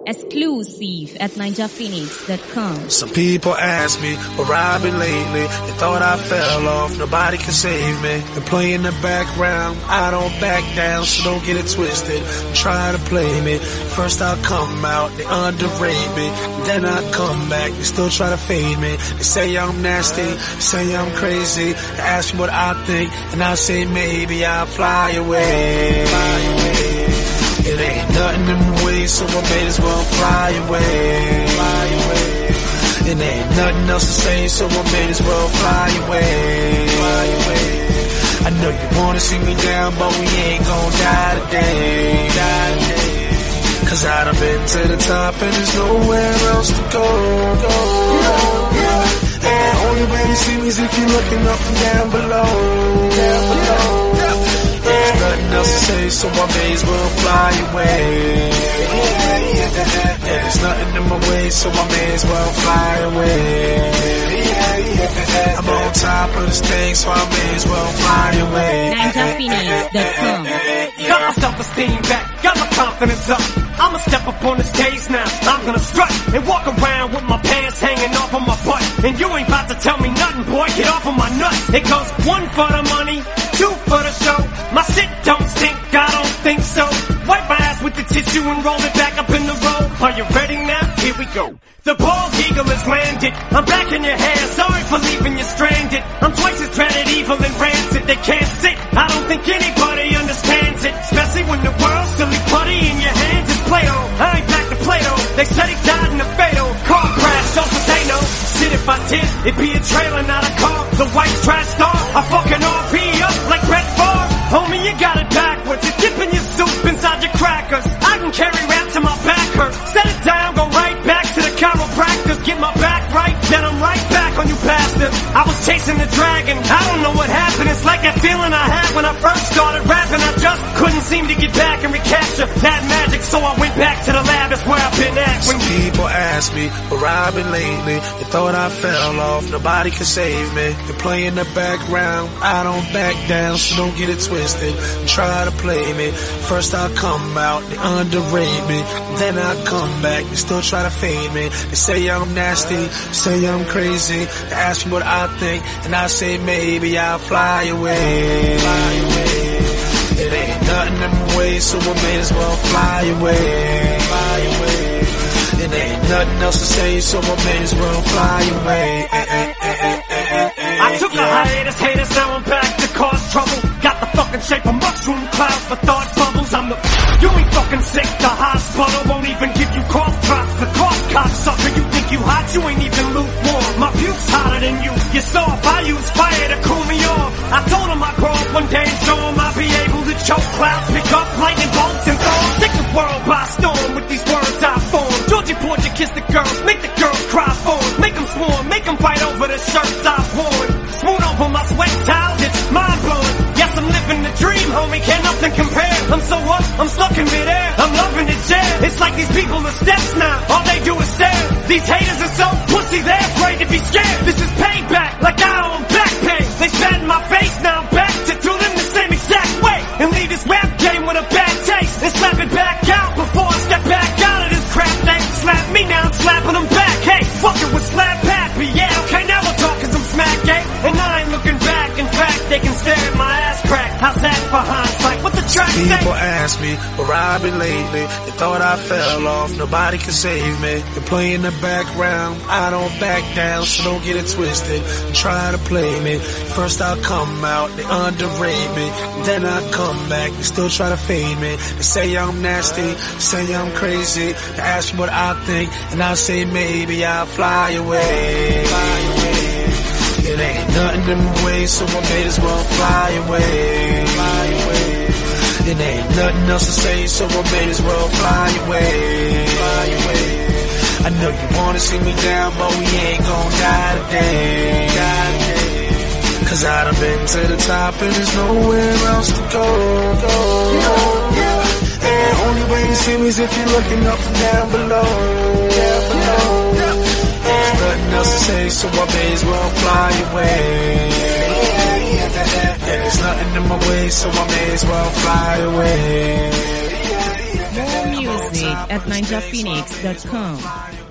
Exclusive at ninjaphoenix.com. Some people ask me where I've been lately. They thought I fell off, nobody can save me. They play in the background, I don't back down, so don't get it twisted. Try to play me, first I'll come out, they underrate me. Then I come back, they still try to fade me. They say I'm nasty, say I'm crazy. They ask me what I think, and I say maybe I'll fly away. It ain't nothing in the way, so I may as well fly away. It ain't nothing else to say, so I may as well fly away. I know you wanna see me down, but we ain't gon' die today. Cause I done been to the top and there's nowhere else to go. And the only way to see me is if you're looking up and down below. There's nothing else to say, so I may as well fly away. There's nothing in my way, so I may as well fly away. I'm on top of this thing, so I may as well fly away. ninjaphoenix.com. Got my self-esteem back, got my confidence up. I'ma step up on the stage now, I'm gonna strut and walk around with my pants hanging off of my butt. And you ain't about to tell me nothing, boy, get off of my nuts. It goes 1 for the money, 2 for the show. My shit don't stink, I don't think so. Wipe my ass with the tissue and roll it back up in the roll. Are you ready now? Here we go. The bald eagle has landed, I'm back in your hair, sorry for leaving you stranded. I'm twice as dreaded, evil and rancid, they can't sit. I don't think anybody understands it, especially when the world's silly putty in your hands is Play-Doh. I ain't back to Play-Doh, they said he died in a fatal car crash, so they know. Shit, if I did, it'd be a trailer, not a car. The white trash star, I fucking RP up like Brett Favre. Homie, you got it backwards, you're dipping your soup inside your crackers. I can carry rap till my back hurts. Set it down, go right back to the chiropractors. Get my back right, then I'm right back on you bastards. I was chasing the dragon, I don't know what happened. It's like that feeling I had when I first started rapping. I just couldn't seem to get back and recapture that magic, so I went back to the lab, that's where I've been at. Some people ask me where I've been lately. They thought I fell off, nobody can save me. They play in the background, I don't back down, so don't get it twisted. Try to play me, first I'll come out, they underrate me. Then I come back, they still try to fade me. They say I'm nasty, say I'm crazy. They ask me what I think, and I say maybe I'll fly away. It ain't nothing in my way, so I may as well fly away. It ain't nothing else to say, so I may as well fly away. I took a hiatus, haters, now I'm back to cause trouble. Got the fucking shape of mushroom clouds for thought bubbles. You ain't fucking sick, the hospital won't even give you cough drops. The cough cocksucker, you think you hot, you ain't even lukewarm. My puke's hotter than you, you're soft, I use fire to cool me off. I told him I'd grow up one day and show him I'll be able to choke clouds, pick up lightning bolts and throw. Take the world by storm with these words I form. Georgie Porgy kiss the girls, make the girls cry for him. Make them swarm, make them fight over the shirts I've worn. Smooth over my sweat towels, it's mind blowing. Yes, I'm living the dream, homie, can't nothing compare. I'm so up, I'm stuck in midair, I'm loving the chair. It's like these people are steps now, all they do is stare. These haters are so pussy, they're afraid to be scared. This is payback, like I owe them back pay. They spat in my face, now I'm back to do them the same exact way. And leave this rap game with a bad taste. And slap it back out before I step back out of this crap. They slap me, now I'm slapping them back. Hey, fuck it with slap happy, yeah, okay, now we'll talk cause I'm smack gay. And I ain't looking back, in fact, they can stare at my ass crack. How's that for hindsight? What the track say? People ask me where I've been lately. They thought I fell off, nobody can save me. They play in the background, I don't back down, so don't get it twisted. Try to play me, first I'll come out, they underrate me. Then I come back, they still try to fade me. They say I'm nasty, say I'm crazy. They ask me what I think, and I say maybe I'll fly away. It ain't nothing in my way, so I may as well fly away. It ain't nothing else to say, so I may as well fly away. I know you wanna see me down, but we ain't gon' die today. Cause I done been to the top and there's nowhere else to go. And the only way to see me is if you're looking up and down below. There's nothing else to say, so I may as well fly away. There's nothing in my way, so I may as well fly away. More music music at ninjaphoenix.com.